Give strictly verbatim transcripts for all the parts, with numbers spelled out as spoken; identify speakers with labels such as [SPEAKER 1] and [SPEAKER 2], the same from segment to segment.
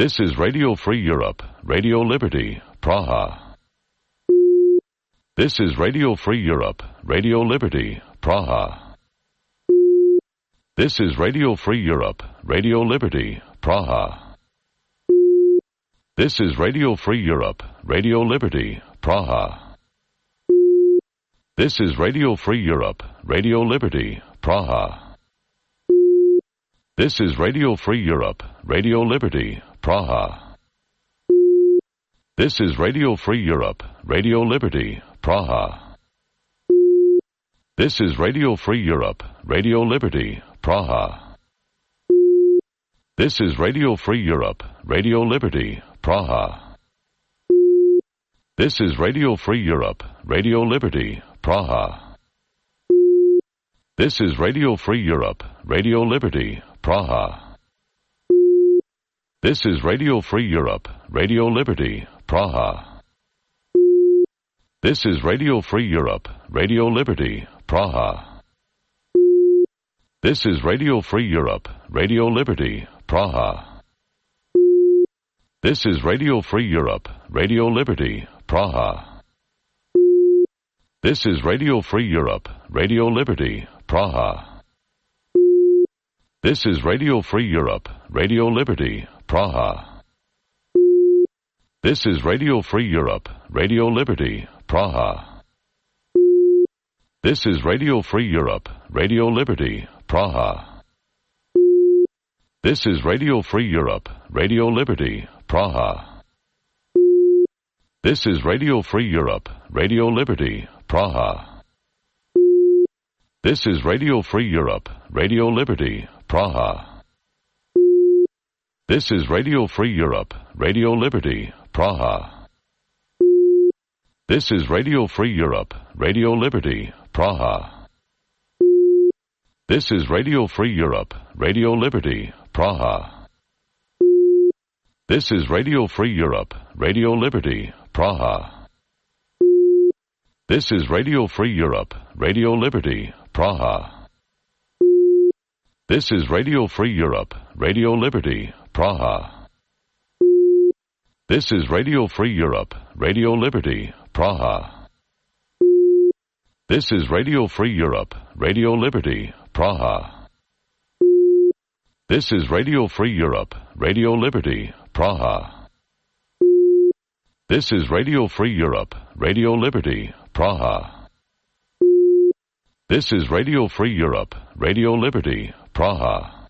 [SPEAKER 1] This is Radio Free Europe, Radio Liberty, Praha. This is Radio Free Europe, Radio Liberty, Praha. This is Radio Free Europe, Radio Liberty, Praha. This is Radio Free Europe, Radio Liberty, Praha. This is Radio Free Europe, Radio Liberty, Praha. This is Radio Free Europe, Radio Liberty, Praha. This is Radio Free Europe, Radio Liberty, Praha. This is Radio Free Europe, Radio Liberty, Praha. This is Radio Free Europe, Radio Liberty, Praha. This is Radio Free Europe, Radio Liberty, Praha. This is Radio Free Europe, Radio Liberty, Praha. This is Radio Free Europe, Radio Liberty, Praha. This is Radio Free Europe, Radio Liberty, Praha. This is Radio Free Europe, Radio Liberty, Praha. This is Radio Free Europe, Radio Liberty, Praha. This is Radio Free Europe, Radio Liberty, Praha. This is Radio Free Europe, Radio Liberty, Praha. This is Radio Free Europe, Radio Liberty, Praha. This is Radio Free Europe, Radio Liberty, Praha. This is Radio Free Europe, Radio Liberty, Praha. This is Radio Free Europe, Radio Liberty, Praha. This is Radio Free Europe, Radio Liberty, Praha. This is Radio Free Europe, Radio Liberty, Praha. This is Radio Free Europe, Radio Liberty, Praha. This is Radio Free Europe, Radio Liberty, Praha. This is Radio Free Europe, Radio Liberty, Praha. This is Radio Free Europe, Radio Liberty, Praha. This is Radio Free Europe, Radio Liberty, Praha. This is Radio Free Europe, Radio Liberty, Praha. This is Radio Free Europe, Radio Liberty, Praha. This is Radio Free Europe, Radio Liberty, Praha. This is Radio Free Europe, Radio Liberty, Praha. This is Radio Free Europe, Radio Liberty, Praha.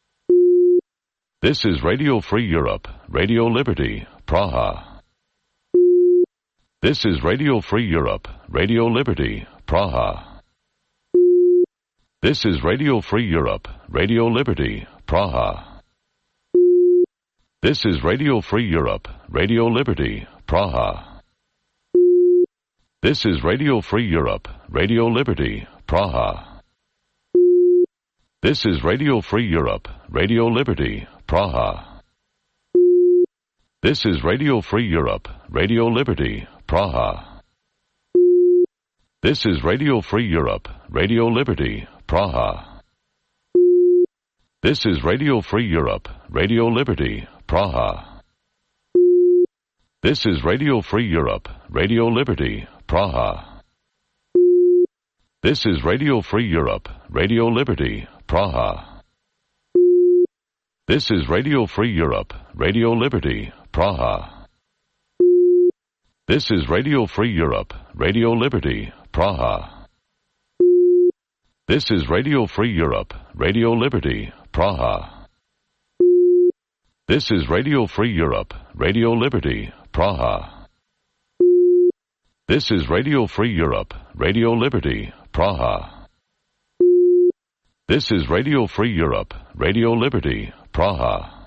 [SPEAKER 1] This is Radio Free Europe, Radio Liberty, Praha. This is Radio Free Europe, Radio Liberty, Praha. This is Radio Free Europe, Radio Liberty, Praha. This is Radio Free Europe, Radio Liberty, Praha. This is Radio Free Europe, Radio Liberty, Praha. This is Radio Free Europe, Radio Liberty, Praha. This is Radio Free Europe, Radio Liberty, Praha. This is Radio Free Europe, Radio Liberty, Praha. This is Radio Free Europe, Radio Liberty, Praha. This is Radio Free Europe, Radio Liberty, Praha. This is Radio Free Europe, Radio Liberty, Praha. This is Radio Free Europe, Radio Liberty, Praha. This is Radio Free Europe, Radio Liberty, Praha. This is Radio Free Europe, Radio Liberty, Praha. This is Radio Free Europe, Radio Liberty, Praha. This is Radio Free Europe, Radio Liberty, Praha. This is Radio Free Europe, Radio Liberty, Praha.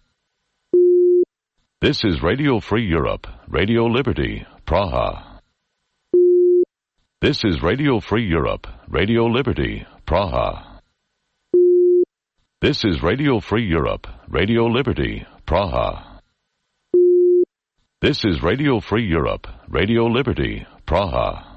[SPEAKER 1] This is Radio Free Europe, Radio Liberty, Praha. This is Radio Free Europe, Radio Liberty, Praha. This is Radio Free Europe, Radio Liberty, Praha. This is Radio Free Europe, Radio Liberty, Praha.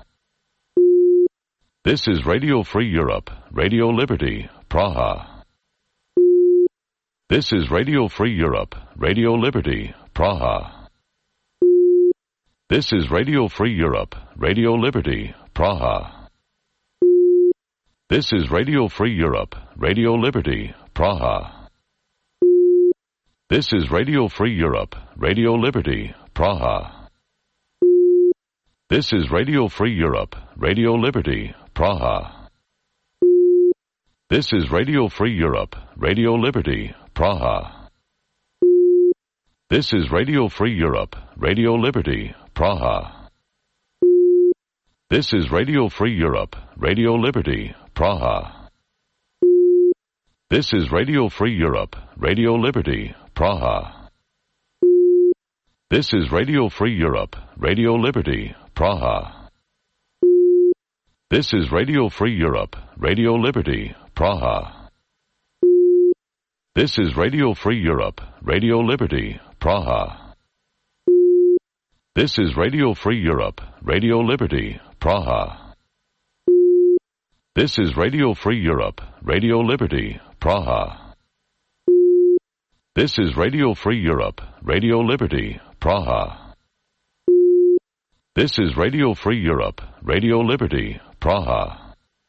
[SPEAKER 1] This is Radio Free Europe, Radio Liberty, Praha. This is Radio Free Europe, Radio Liberty, Praha. This is Radio Free Europe, Radio Liberty, Praha. This is Radio Free Europe, Radio Liberty, Praha. This is Radio Free Europe, Radio Liberty, Praha. This is Radio Free Europe, Radio Liberty, Praha. This is Radio Free Europe, Radio Liberty, Praha. This is Radio Free Europe, Radio Liberty, Praha. This is Radio Free Europe, Radio Liberty, Praha. This is Radio Free Europe, Radio Liberty, Praha. This is Radio Free Europe, Radio Liberty, Praha. This is Radio Free Europe, Radio Liberty, Praha. This is Radio Free Europe, Radio Liberty, Praha. This is Radio Free Europe, Radio Liberty, Praha. This is Radio Free Europe, Radio Liberty, Praha. This is Radio Free Europe, Radio Liberty, Praha. This is Radio Free Europe, Radio Liberty, Praha.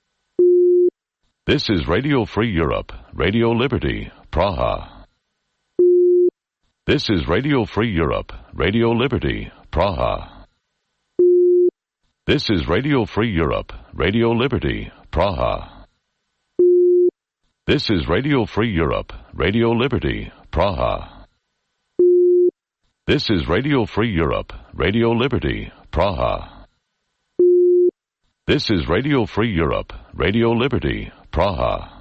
[SPEAKER 1] This is Radio Free Europe, Radio Liberty, Praha. This is Radio Free Europe, Radio Liberty, Praha. This is Radio Free Europe, Radio Liberty, Praha. This is Radio Free Europe, Radio Liberty, Praha. This is Radio Free Europe, Radio Liberty, Praha. This is Radio Free Europe, Radio Liberty, Praha.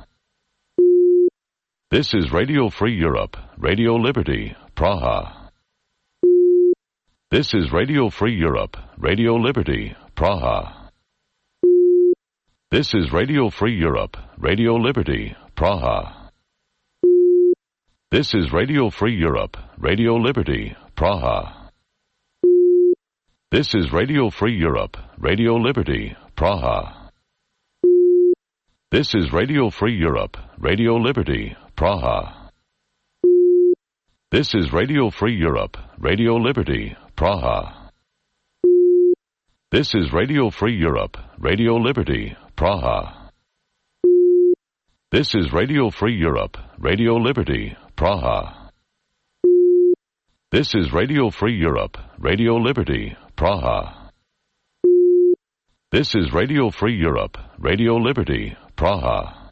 [SPEAKER 1] This is Radio Free Europe, Radio Liberty, Praha. This is Radio Free Europe, Radio Liberty, Praha. This is Radio Free Europe, Radio Liberty, Praha. This is Radio Free Europe, Radio Liberty, Praha. This is Radio Free Europe, Radio Liberty, Praha. This is Radio Free Europe, Radio Liberty, Praha. This is Radio Free Europe, Radio Liberty, Praha. This is Radio Free Europe, Radio Liberty, Praha. This is Radio Free Europe, Radio Liberty, Praha. This is Radio Free Europe, Radio Liberty, Praha. This is Radio Free Europe, Radio Liberty, Praha.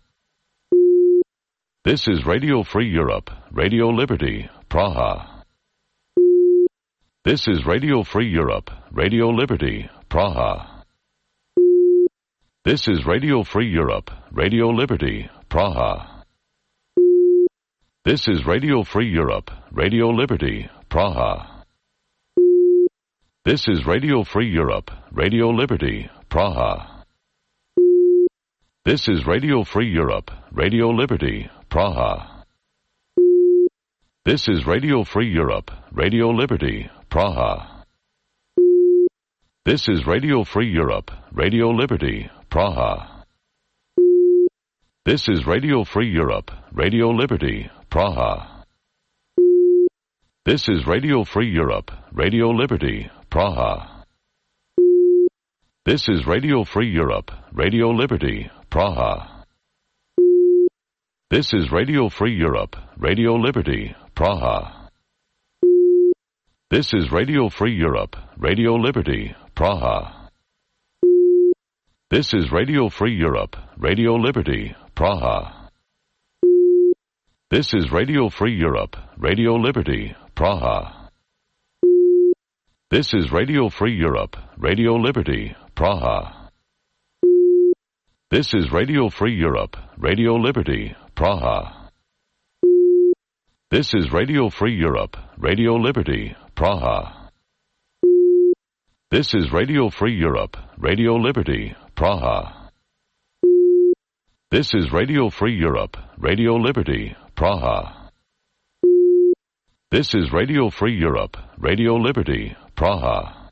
[SPEAKER 1] This is Radio Free Europe, Radio Liberty, Praha. This is Radio Free Europe, Radio Liberty, Praha. This is Radio Free Europe, Radio Liberty, Praha. This is Radio Free Europe, Radio Liberty, Praha. This is Radio Free Europe, Radio Liberty, Praha. This is Radio Free Europe, Radio Liberty, Praha. This is Radio Free Europe, Radio Liberty, Praha. This is Radio Free Europe, Radio Liberty, Praha. This is Radio Free Europe, Radio Liberty, Praha. This is Radio Free Europe, Radio Liberty, Praha. This is Radio Free Europe, Radio Liberty, Praha. This is Radio Free Europe, Radio Liberty, Praha. This is Radio Free Europe, Radio Liberty, Praha. This is Radio Free Europe, Radio Liberty, Praha. This is Radio Free Europe, Radio Liberty, Praha. This is Radio Free Europe, Radio Liberty, Praha. This is Radio Free Europe, Radio Liberty, Praha. This is Radio Free Europe, Radio Liberty, Praha. This is Radio Free Europe, Radio Liberty, Praha. This is Radio Free Europe, Radio Liberty, Praha. This is Radio Free Europe, Radio Liberty, Praha.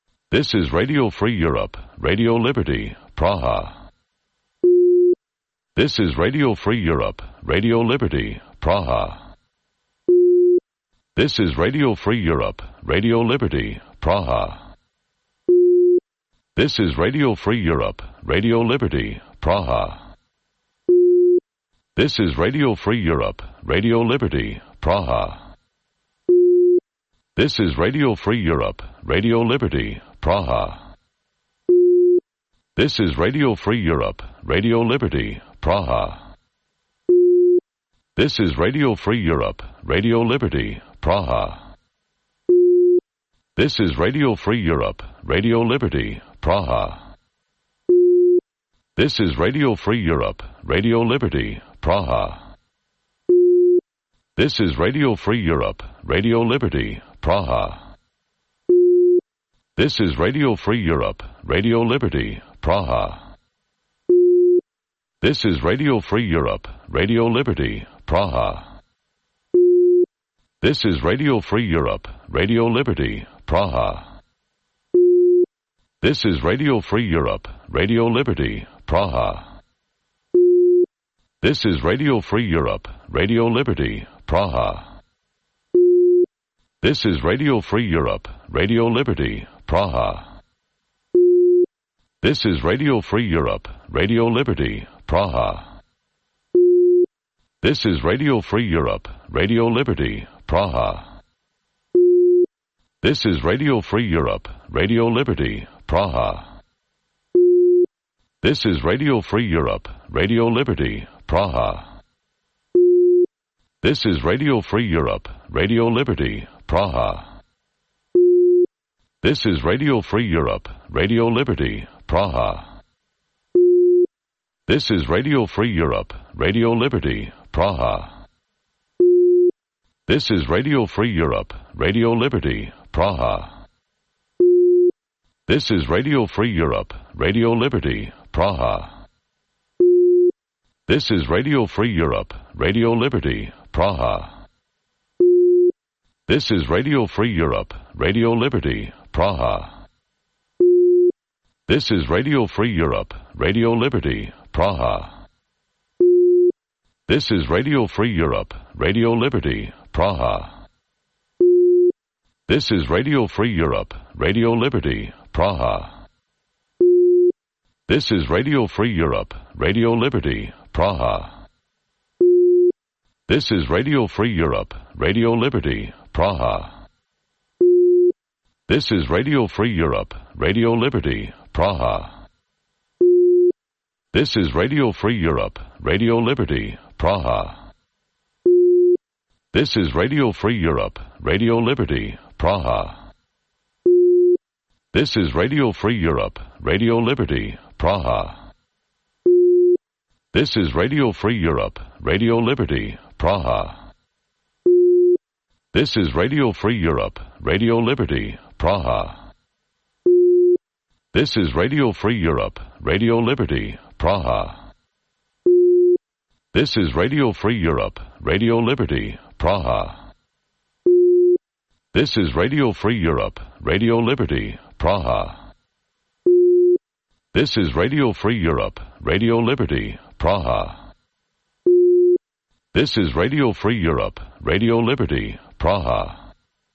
[SPEAKER 1] This is Radio Free Europe, Radio Liberty, Praha. This is Radio Free Europe, Radio Liberty, Praha. This is Radio Free Europe, Radio Liberty, Praha. This is Radio Free Europe, Radio Liberty, Praha. This is Radio Free Europe, Radio Liberty, Praha. This is Radio Free Europe, Radio Liberty, Praha. This is Radio Free Europe, Radio Liberty, Praha. This is Radio Free Europe, Radio Liberty, Praha. This is Radio Free Europe, Radio Liberty, Praha. This is Radio Free Europe, Radio Liberty, Praha. This is Radio Free Europe, Radio Liberty, Praha. This is Radio Free Europe, Radio Liberty, Praha. This is Radio Free Europe, Radio Liberty, Praha. This is Radio Free Europe, Radio Liberty, Praha. This is Radio Free Europe, Radio Liberty, Praha. This is Radio Free Europe, Radio Liberty, Praha. This is Radio Free Europe, Radio Liberty, Praha. This is Radio Free Europe, Radio Liberty, Praha. This is Radio Free Europe, Radio Liberty, Praha. This is Radio Free Europe, Radio Liberty, Praha. This is Radio Free Europe, Radio Liberty, Praha. This is Radio Free Europe, Radio Liberty, Praha. This is Radio Free Europe, Radio Liberty, Praha. This is Radio Free Europe, Radio Liberty, Praha. This is Radio Free Europe, Radio Liberty, Praha. This is Radio Free Europe, Radio Liberty, Praha. This is Radio Free Europe, Radio Liberty, Praha. This is Radio Free Europe, Radio Liberty, Praha. This is Radio Free Europe, Radio Liberty, Praha. This is Radio Free Europe, Radio Liberty, Praha. This is Radio Free Europe, Radio Liberty, Praha. This is Radio Free Europe, Radio Liberty, Praha. This is Radio Free Europe, Radio Liberty, Praha. This is Radio Free Europe, Radio Liberty, Praha. This is Radio Free Europe, Radio Liberty, Praha. This is Radio Free Europe, Radio Liberty, Praha. This is Radio Free Europe, Radio Liberty, Praha. This is Radio Free Europe, Radio Liberty, Praha. This is Radio Free Europe, Radio Liberty, Praha. This is Radio Free Europe, Radio Liberty, Praha. This is Radio Free Europe, Radio Liberty, Praha. This is Radio Free Europe, Radio Liberty, Praha. This is Radio Free Europe, Radio Liberty, Praha. This is Radio Free Europe, Radio Liberty, Praha.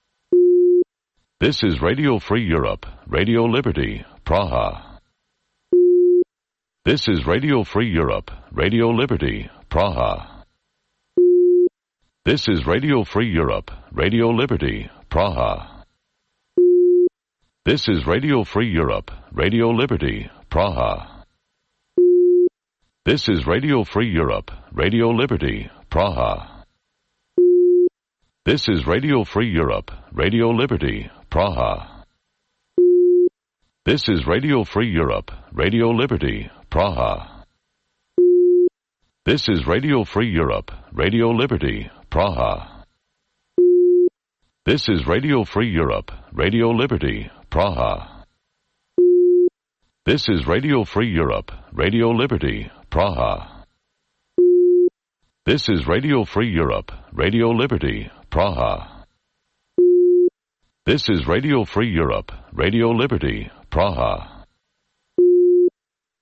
[SPEAKER 1] This is Radio Free Europe, Radio Liberty, Praha. This is Radio Free Europe, Radio Liberty, Praha. This is Radio Free Europe, Radio Liberty, Praha. This is Radio Free Europe, Radio Liberty, Praha. This is Radio Free Europe, Radio Liberty, Praha. This is Radio Free Europe, Radio Liberty, Praha. This is Radio Free Europe, Radio Liberty, Praha. This is Radio Free Europe, Radio Liberty, Praha. This is Radio Free Europe, Radio Liberty, Praha. This is Radio Free Europe, Radio Liberty, Praha. This is Radio Free Europe, Radio Liberty, Praha. This is Radio Free Europe, Radio Liberty, Praha.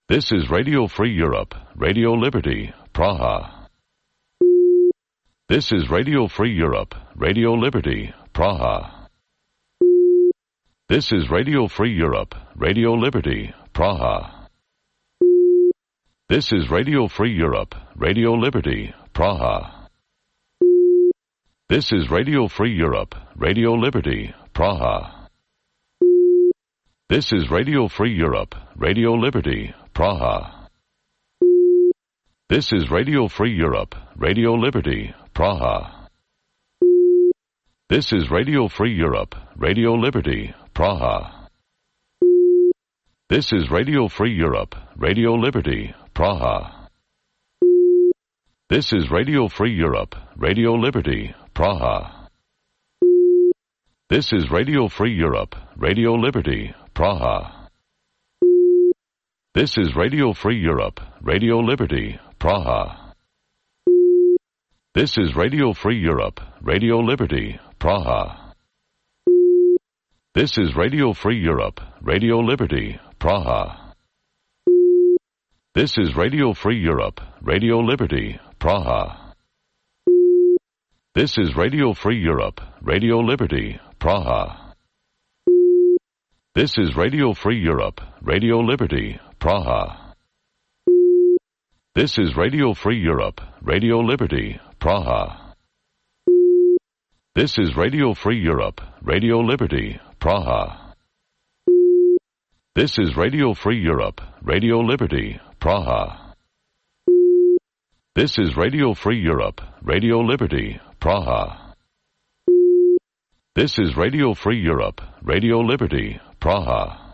[SPEAKER 1] This is Radio Free Europe, Radio Liberty, Praha. This is Radio Free Europe, Radio Liberty, Praha. This is Radio Free Europe, Radio Liberty, Praha. This is Radio Free Europe, Radio Liberty, Praha. This is Radio Free Europe, Radio Liberty, Praha. This is Radio Free Europe, Radio Liberty, Praha. This is Radio Free Europe, Radio Liberty, Praha. This is Radio Free Europe, Radio Liberty, Praha. This is Radio Free Europe, Radio Liberty, Praha. This is Radio Free Europe, Radio Liberty, Praha. This is Radio Free Europe, Radio Liberty, Praha. This is Radio Free Europe, Radio Liberty, Praha. This is Radio Free Europe, Radio Liberty, Praha. This is Radio Free Europe, Radio Liberty, Praha. This is Radio Free Europe, Radio Liberty, Praha. This is Radio Free Europe, Radio Liberty, Praha. This is Radio Free Europe, Radio Liberty, Praha. This is Radio Free Europe, Radio Liberty, Praha. This is Radio Free Europe, Radio Liberty, Praha. This is Radio Free Europe, Radio Liberty, Praha. This is Radio Free Europe, Radio Liberty, Praha. This is Radio Free Europe, Radio Liberty, Praha.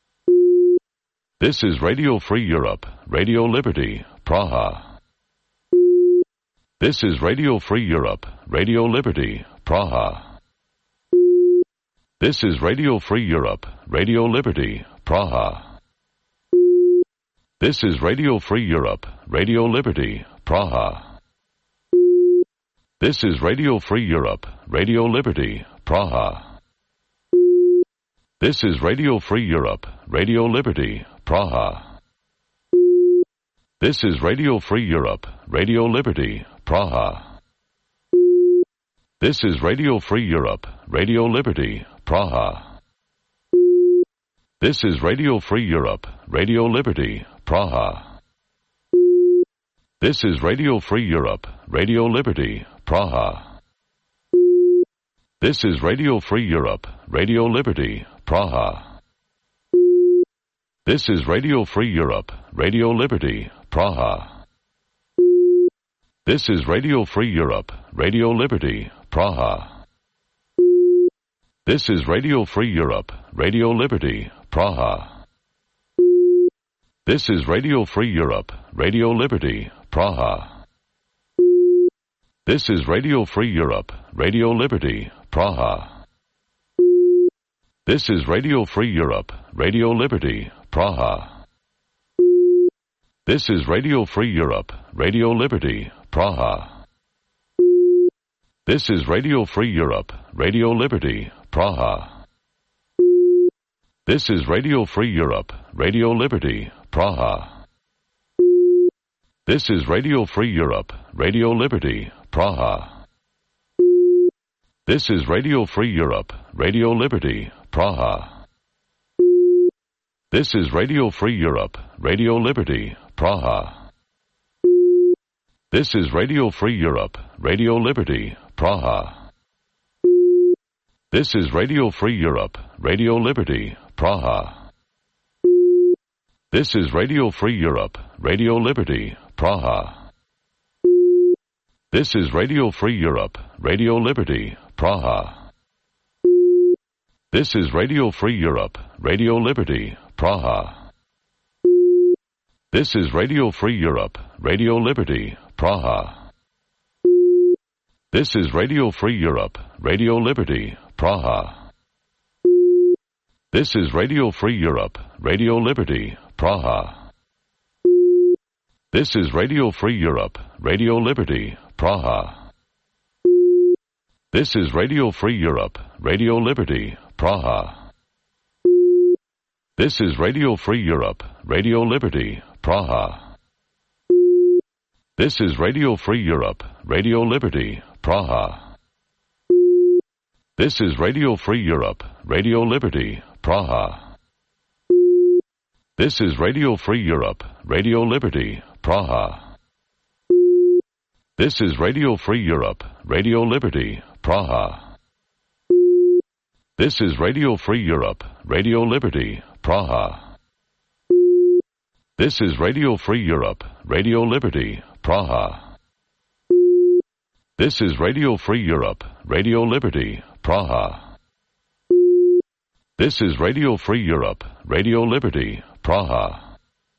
[SPEAKER 1] This is Radio Free Europe, Radio Liberty, Praha. This is Radio Free Europe, Radio Liberty, Praha. This is Radio Free Europe, Radio Liberty, Praha. This is Radio Free Europe, Radio Liberty, Praha. This is Radio Free Europe, Radio Liberty, Praha. This is Radio Free Europe, Radio Liberty, Praha. This is Radio Free Europe, Radio Liberty, Praha. This is Radio Free Europe, Radio Liberty, Praha. This is Radio Free Europe, Radio Liberty, Praha. This is Radio Free Europe, Radio Liberty, Praha. This is Radio Free Europe, Radio Liberty, Praha. This is Radio Free Europe, Radio Liberty, Praha. This is Radio Free Europe, Radio Liberty, Praha. This is Radio Free Europe, Radio Liberty, Praha. This is Radio Free Europe, Radio Liberty, Praha. This is Radio Free Europe, Radio Liberty, Praha. This is Radio Free Europe, Radio Liberty, Praha. This is Radio Free Europe, Radio Liberty, Praha. This is Radio Free Europe, Radio Liberty, Praha. This is Radio Free Europe, Radio Liberty, Praha. This is Radio Free Europe, Radio Liberty, Praha. This is Radio Free Europe, Radio Liberty, Praha. This is Radio Free Europe, Radio Liberty, Praha. This is Radio Free Europe, Radio Liberty, Praha. This is Radio Free Europe, Radio Liberty, Praha. This is Radio Free Europe, Radio Liberty, Praha. This is Radio Free Europe, Radio Liberty, Praha. This is Radio Free Europe, Radio Liberty, Praha. This is Radio Free Europe, Radio Liberty, Praha. This is Radio Free Europe, Radio Liberty, Praha. This is Radio Free Europe, Radio Liberty, Praha. This is Radio Free Europe, Radio Liberty, Praha. This is Radio Free Europe, Radio Liberty, Praha. This is Radio Free Europe, Radio Liberty, Praha. This is Radio Free Europe, Radio Liberty, Praha. This is Radio Free Europe, Radio Liberty, Praha. This is Radio Free Europe, Radio Liberty, Praha. This is Radio Free Europe, Radio Liberty, Praha. This is Radio Free Europe, Radio Liberty, Praha. This is Radio Free Europe, Radio Liberty, Praha. This is Radio Free Europe, Radio Liberty, Praha. This is Radio Free Europe, Radio Liberty, Praha. This is Radio Free Europe, Radio Liberty, Praha. This is Radio Free Europe, Radio Liberty, Praha. This is Radio Free Europe, Radio Liberty, Praha. This is Radio Free Europe, Radio Liberty, Praha. This is Radio Free Europe, Radio Liberty, Praha. This is Radio Free Europe, Radio Liberty, Praha.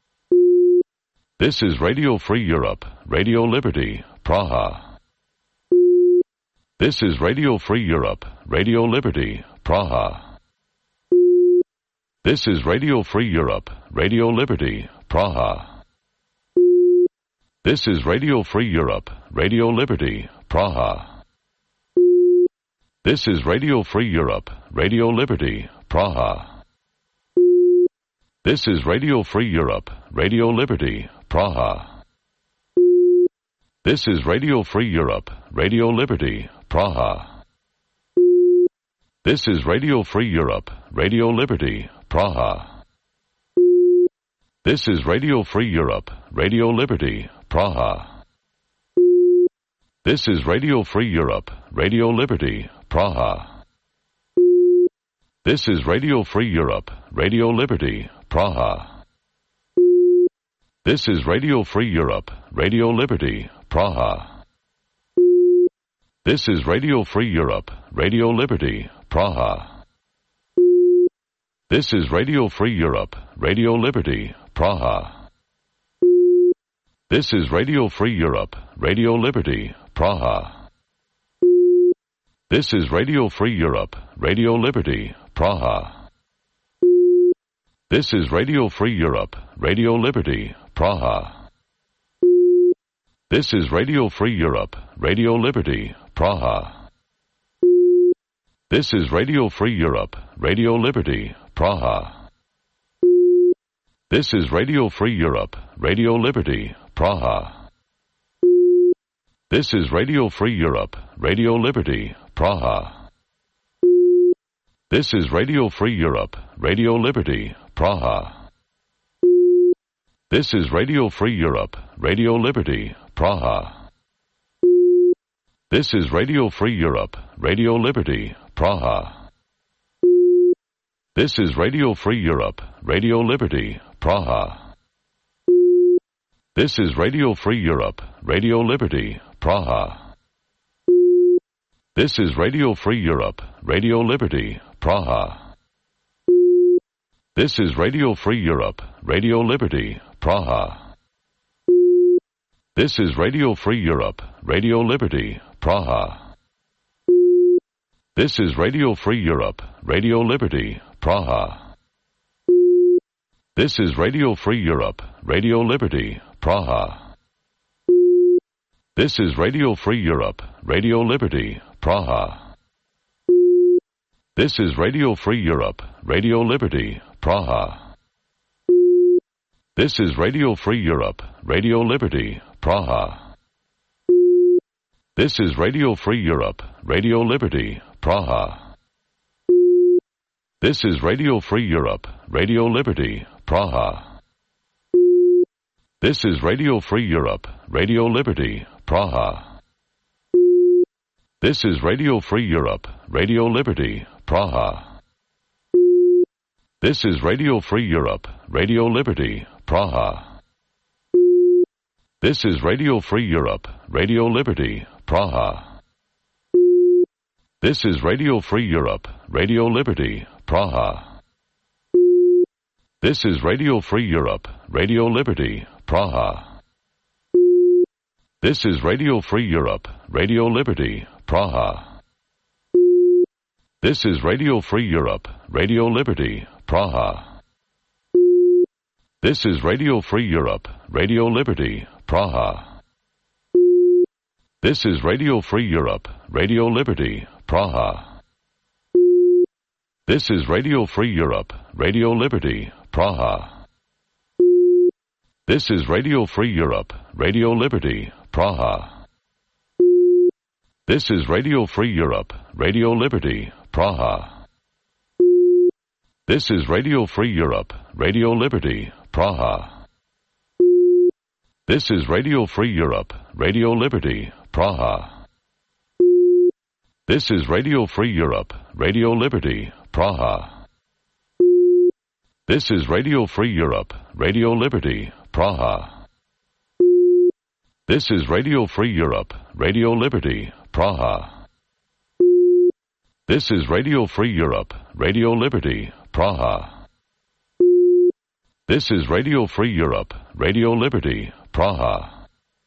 [SPEAKER 1] This is Radio Free Europe, Radio Liberty, Praha. This is Radio Free Europe, Radio Liberty, Praha. This is Radio Free Europe, Radio Liberty, Praha. This is Radio Free Europe, Radio Liberty, Praha. This is Radio Free Europe, Radio Liberty, Praha. This is Radio Free Europe, Radio Liberty, Praha. This is Radio Free Europe, Radio Liberty, Praha. This is Radio Free Europe, Radio Liberty, Praha. This is Radio Free Europe, Radio Liberty, Praha. This is Radio Free Europe, Radio Liberty, Praha. This is Radio Free Europe, Radio Liberty, Praha. This is Radio Free Europe, Radio Liberty, Praha. This is Radio Free Europe, Radio Liberty, Praha. This is Radio Free Europe, Radio Liberty, Praha. This is Radio Free Europe, Radio Liberty, Praha. This is Radio Free Europe, Radio Liberty, Praha. This is Radio Free Europe, Radio Liberty, Praha. This is Radio Free Europe, Radio Liberty, Praha. This is Radio Free Europe, Radio Liberty, Praha. This is Radio Free Europe, Radio Liberty, Praha. This is Radio Free Europe, Radio Liberty, Praha. This is Radio Free Europe, Radio Liberty, Praha. This is Radio Free Europe, Radio Liberty, Praha. This is Radio Free Europe, Radio Liberty, Praha. This is Radio Free Europe, Radio Liberty, Praha. This is Radio Free Europe, Radio Liberty, Praha. This is Radio Free Europe, Radio Liberty, Praha. This is Radio Free Europe, Radio Liberty, Praha. This is Radio Free Europe, Radio Liberty, Praha. This is Radio Free Europe, Radio Liberty, Praha. This is Radio Free Europe, Radio Liberty, Praha. This is Radio Free Europe, Radio Liberty, Praha. This is Radio Free Europe, Radio Liberty, Praha. This is Radio Free Europe, Radio Liberty, Praha. This is Radio Free Europe, Radio Liberty, Praha. This is Radio Free Europe, Radio Liberty, Praha. This is Radio Free Europe, Radio Liberty, Praha. This is Radio Free Europe, Radio Liberty, Praha. This is Radio Free Europe, Radio Liberty, Praha. This is Radio Free Europe, Radio Liberty, Praha. This is Radio Free Europe, Radio Liberty, Praha. This is Radio Free Europe, Radio Liberty, Praha. This is Radio Free Europe, Radio Liberty, Praha. This is Radio Free Europe, Radio Liberty, Praha. This is Radio Free Europe, Radio Liberty, Praha. This is Radio Free Europe, Radio Liberty, Praha. This is Radio Free Europe, Radio Liberty, Praha. This is Radio Free Europe, Radio Liberty, Praha. This is Radio Free Europe, Radio Liberty, Praha. This is Radio Free Europe, Radio Liberty, Praha. This is Radio Free Europe, Radio Liberty, Praha. This is Radio Free Europe, Radio Liberty, Praha. This is Radio Free Europe, Radio Liberty, Praha. This is Radio Free Europe, Radio Liberty, Praha. This is Radio Free Europe, Radio Liberty, Praha. This is Radio Free Europe, Radio Liberty, Praha.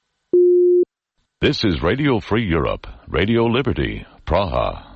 [SPEAKER 1] This is Radio Free Europe, Radio Liberty, Praha.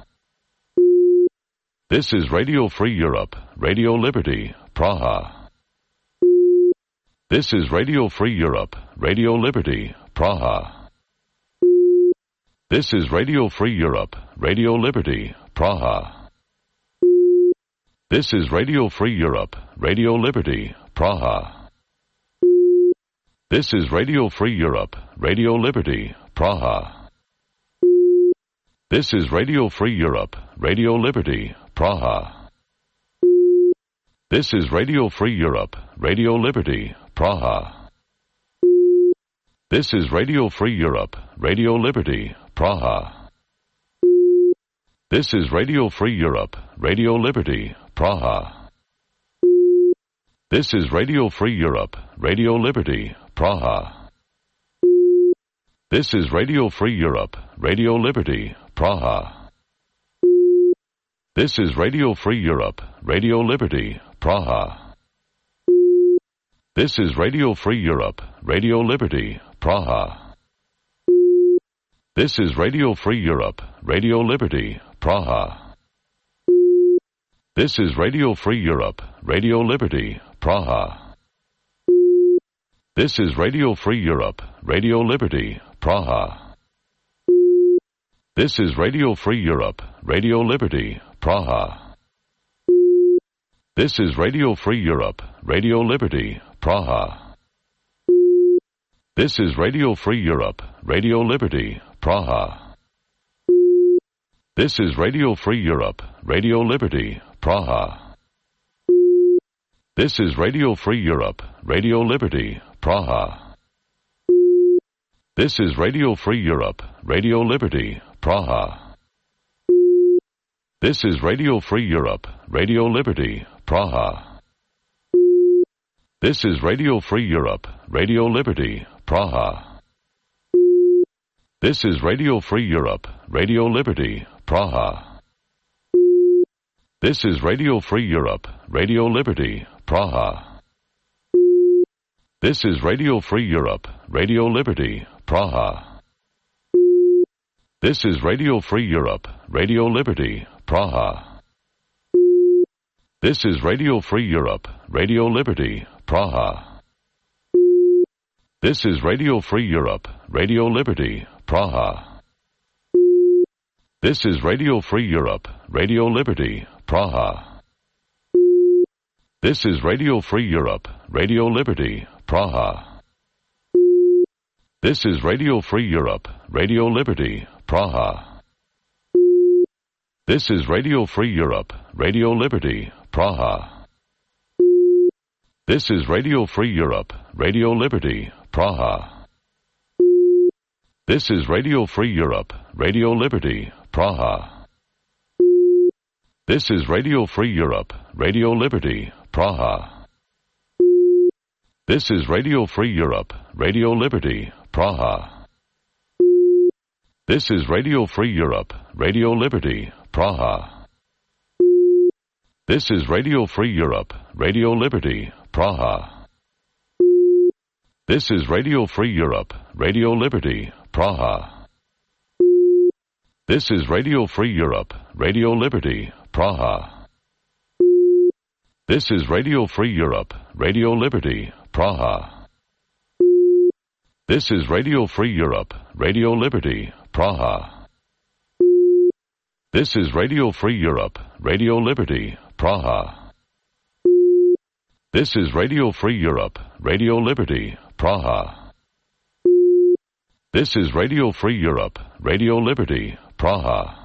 [SPEAKER 1] This is Radio Free Europe, Radio Liberty, Praha. This is Radio Free Europe, Radio Liberty, Praha. This is Radio Free Europe, Radio Liberty, Praha. This is Radio Free Europe, Radio Liberty, Praha. This is Radio Free Europe, Radio Liberty, Praha. This is Radio Free Europe, Radio Liberty, Praha. This is Radio Free Europe, Radio Liberty, Praha. This is Radio Free Europe, Radio Liberty, Praha. This is Radio Free Europe, Radio Liberty, Praha. This is Radio Free Europe, Radio Liberty, Praha. This is Radio Free Europe, Radio Liberty, Praha. This is Radio Free Europe, Radio Liberty, Praha. This is Radio Free Europe, Radio Liberty, Praha. This is Radio Free Europe, Radio Liberty, Praha. This is Radio Free Europe, Radio Liberty, Praha. This is Radio Free Europe, Radio Liberty, Praha. This is Radio Free Europe, Radio Liberty, Praha. This is Radio Free Europe, Radio Liberty, Praha. This is Radio Free Europe, Radio Liberty, Praha. This is Radio Free Europe, Radio Liberty, Praha. This is Radio Free Europe, Radio Liberty, Praha. This is Radio Free Europe, Radio Liberty, Praha. This is Radio Free Europe, Radio Liberty, Praha. This is Radio Free Europe, Radio Liberty, Praha. This is Radio Free Europe, Radio Liberty, Praha. This is Radio Free Europe, Radio Liberty, Praha. This is Radio Free Europe, Radio Liberty, Praha. This is Radio Free Europe, Radio Liberty, Praha. This is Radio Free Europe, Radio Liberty, Praha. This is Radio Free Europe, Radio Liberty, Praha. This is Radio Free Europe, Radio Liberty, Praha. This is Radio Free Europe, Radio Liberty, Praha. This is Radio Free Europe, Radio Liberty, Praha. This is Radio Free Europe, Radio Liberty, Praha. This is Radio Free Europe, Radio Liberty, Praha. This is Radio Free Europe, Radio Liberty, Praha. This is Radio Free Europe, Radio Liberty, Praha. This is Radio Free Europe, Radio Liberty, Praha. This is Radio Free Europe, Radio Liberty, Praha. This is Radio Free Europe, Radio Liberty, Praha. This is Radio Free Europe, Radio Liberty, Praha. This is Radio Free Europe, Radio Liberty, Praha. This is Radio Free Europe, Radio Liberty, Praha. This is Radio Free Europe, Radio Liberty, Praha. This is Radio Free Europe, Radio Liberty, Praha. This is Radio Free Europe, Radio Liberty, Praha. This is Radio Free Europe, Radio Liberty, Praha.